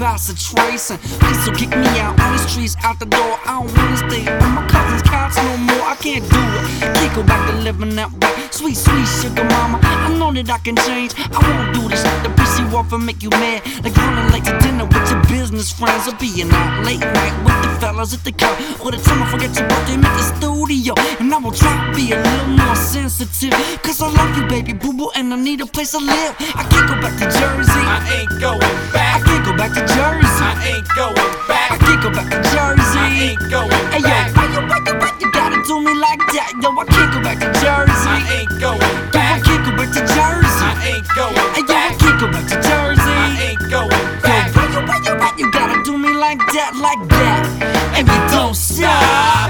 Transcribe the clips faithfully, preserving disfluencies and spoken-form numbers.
pass a trace, and please don't kick me out on the streets, out the door. I don't wanna stay on my cousin's couch no more. I can't do it, can't go back to living that way. Sweet, sweet sugar mama, I know that I can change. I won't do this shit to piss you off and make you mad, like running late to dinner with your business friends, or being out late night with the fellas at the club, or the time I forget your birthday, make the studio. And I will try to be a little more sensitive, cause I love you, baby boo-boo, and I need a place to live. I can't go back to Jersey, I ain't going back. I can't go back to Jersey, I ain't going back. I can't go back to Jersey. I ain't going Hey yo, back. why you, why you, why you gotta do me like that? Yo, I can't go back to Jersey. I ain't going Yo, I back. can't go back to Jersey. I ain't going Hey yo, I back. can't go back to Jersey. I ain't going Yo, back. why you, why you, why you gotta do me like that, like that? And you don't stop.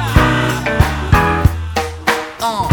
Uh.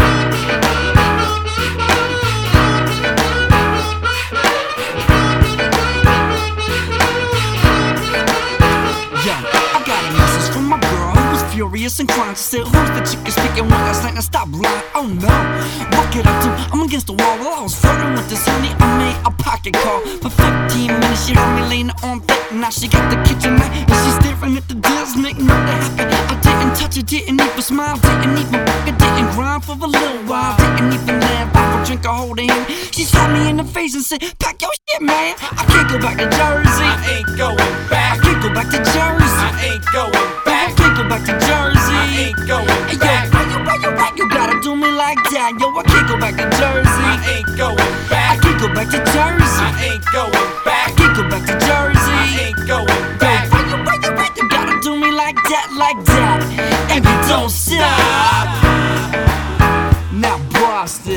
Yeah, I got a message from my girl who was furious and crying. She said, who's the chick you're speaking with last night? Now stop lying. Oh no, what could I do? I'm against the wall. While I was flirting with this honey, I made a pocket call. For fifteen minutes, she heard me laying on thick. Now she got the kitchen knife and she's staring at the deals, making nothing happen. I didn't touch it, didn't even smile, didn't even fuck it, didn't grind for a little while, didn't even laugh. I would drink a hold of him. She slapped me in the face and said, pack your shit, man. I can't go back to Jersey. I ain't going I back. can't go back to Jersey. I ain't going I back. can't go back to Jersey. I ain't going Hey yo, back. why you, why you, why you gotta do me like that? Yo, I can't go back to Jersey. I ain't going I back. can't go back to Jersey. I ain't going I back. can't go back to Jersey. I ain't going Yo, back. why you, why you, why you gotta do me like that, like that? And you don't stop. Now Boston.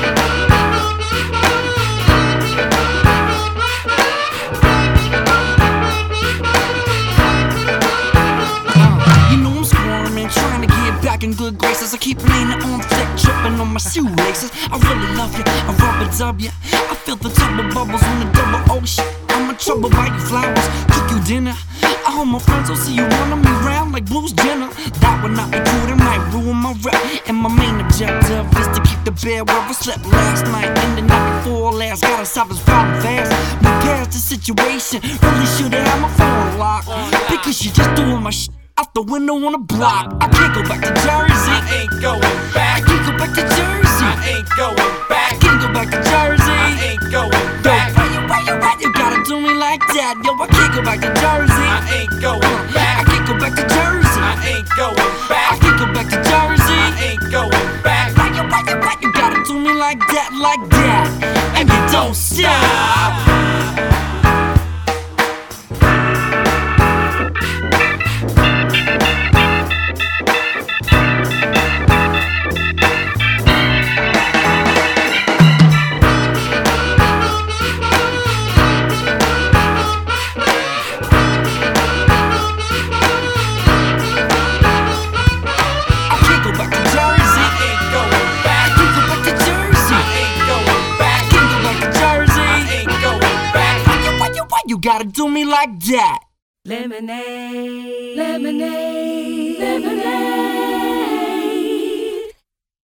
You know I'm squirming, trying to get back in good graces. I keep leaning on thick, tripping on my shoelaces. I really love you, I rub a W. I feel the double bubbles on the double O shit. I'm in trouble, buy you flowers, cook you dinner. I hope my friends will see you running me round like Blues Jenner. That would not be cool, that might ruin my rep. And my main objective is to keep the bed where I slept last night and the night before last. Gotta solve this problem fast, move past the situation. Really should've had my phone locked, because you just doing my shit out the window on the block. I can't go back to Jersey. I ain't going I back. can't go back to Jersey. I ain't going I back. can't go back to Jersey. I ain't going Yo, back. why you, why you, why you gotta do me like that? Yo, I can't go back to Jersey. I ain't going I back. can't go back to Jersey. I ain't going I back. can't go back to Jersey. I ain't going back. Why you, why you, why you gotta do me like that, like that? And you don't stop. I can't go back to Jersey. I ain't going I back. can't go back to Jersey. I ain't going I back. can't go back to Jersey. I ain't going back. Why you, why you, why you gotta do me like that? Lemonade, lemonade, lemonade.